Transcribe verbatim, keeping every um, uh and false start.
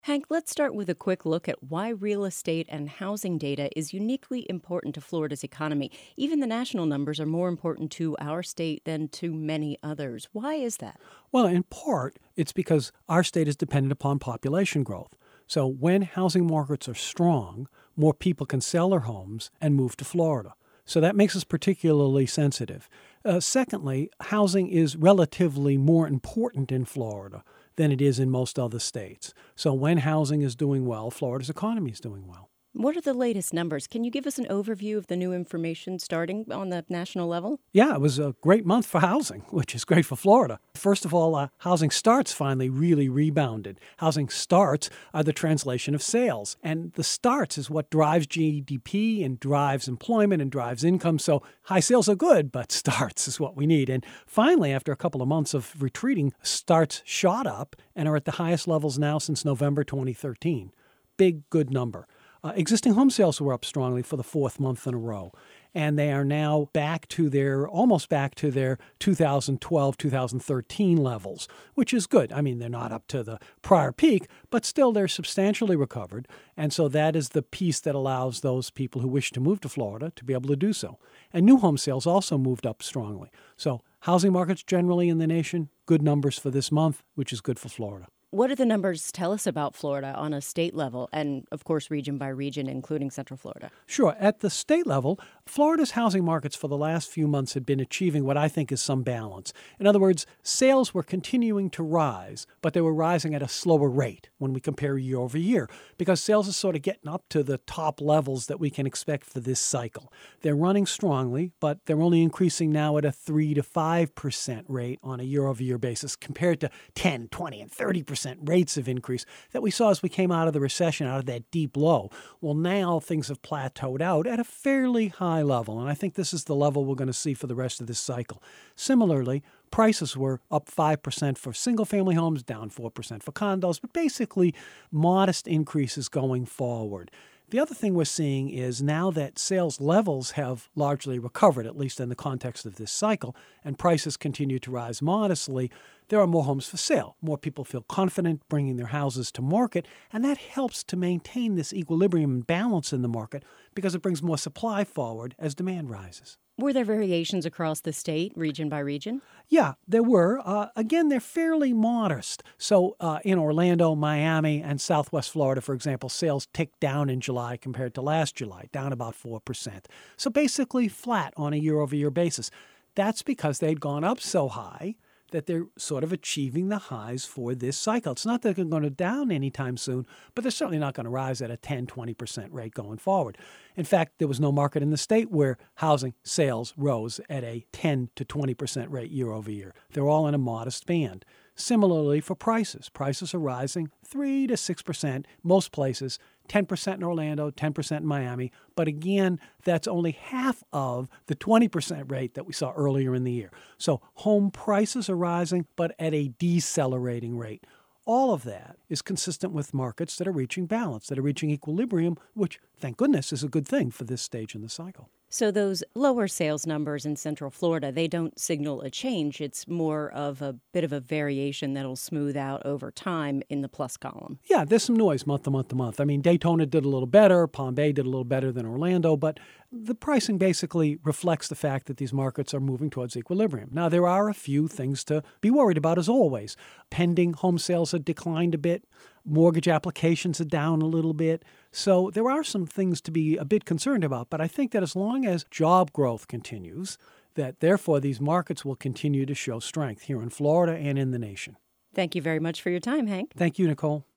Hank, let's start with a quick look at why real estate and housing data is uniquely important to Florida's economy. Even the national numbers are more important to our state than to many others. Why is that? Well, in part, it's because our state is dependent upon population growth. So when housing markets are strong, more people can sell their homes and move to Florida. So that makes us particularly sensitive. Uh, secondly, housing is relatively more important in Florida than it is in most other states. So when housing is doing well, Florida's economy is doing well. What are the latest numbers? Can you give us an overview of the new information starting on the national level? Yeah, it was a great month for housing, which is great for Florida. First of all, uh, housing starts finally really rebounded. Housing starts are the translation of sales, and the starts is what drives G D P and drives employment and drives income. So high sales are good, but starts is what we need. And finally, after a couple of months of retreating, starts shot up and are at the highest levels now since November twenty thirteen. Big, good number. Uh, existing home sales were up strongly for the fourth month in a row, and they are now back to their, almost back to their two thousand twelve, two thousand thirteen levels, which is good. I mean, they're not up to the prior peak, but still they're substantially recovered, and so that is the piece that allows those people who wish to move to Florida to be able to do so. And new home sales also moved up strongly. So housing markets generally in the nation, good numbers for this month, which is good for Florida. What do the numbers tell us about Florida on a state level and, of course, region by region, including Central Florida? Sure. At the state level, Florida's housing markets for the last few months had been achieving what I think is some balance. In other words, sales were continuing to rise, but they were rising at a slower rate when we compare year over year, because sales are sort of getting up to the top levels that we can expect for this cycle. They're running strongly, but they're only increasing now at a three to five percent rate on a year over year basis compared to ten, twenty, and thirty percent rates of increase that we saw as we came out of the recession, out of that deep low. Well, now things have plateaued out at a fairly high level, and I think this is the level we're going to see for the rest of this cycle. Similarly, prices were up five percent for single-family homes, down four percent for condos, but basically modest increases going forward. The other thing we're seeing is now that sales levels have largely recovered, at least in the context of this cycle, and prices continue to rise modestly, there are more homes for sale. More people feel confident bringing their houses to market, and that helps to maintain this equilibrium and balance in the market because it brings more supply forward as demand rises. Were there variations across the state, region by region? Yeah, there were. Uh, again, they're fairly modest. So uh, in Orlando, Miami, and Southwest Florida, for example, sales ticked down in July compared to last July, down about four percent. So basically flat on a year-over-year basis. That's because they'd gone up so high that they're sort of achieving the highs for this cycle. It's not that they're going to down anytime soon, but they're certainly not going to rise at a ten, twenty percent rate going forward. In fact, there was no market in the state where housing sales rose at a ten to twenty percent rate year over year. They're all in a modest band. Similarly for prices. Prices are rising three to six percent most places, ten percent in Orlando, ten percent in Miami. But again, that's only half of the twenty percent rate that we saw earlier in the year. So home prices are rising, but at a decelerating rate. All of that is consistent with markets that are reaching balance, that are reaching equilibrium, which, thank goodness, is a good thing for this stage in the cycle. So those lower sales numbers in Central Florida, they don't signal a change. It's more of a bit of a variation that'll smooth out over time in the plus column. Yeah, there's some noise month to month to month. I mean, Daytona did a little better. Palm Bay did a little better than Orlando. But the pricing basically reflects the fact that these markets are moving towards equilibrium. Now, there are a few things to be worried about, as always. Pending home sales have declined a bit. Mortgage applications are down a little bit. So there are some things to be a bit concerned about. But I think that as long as job growth continues, that therefore these markets will continue to show strength here in Florida and in the nation. Thank you very much for your time, Hank. Thank you, Nicole.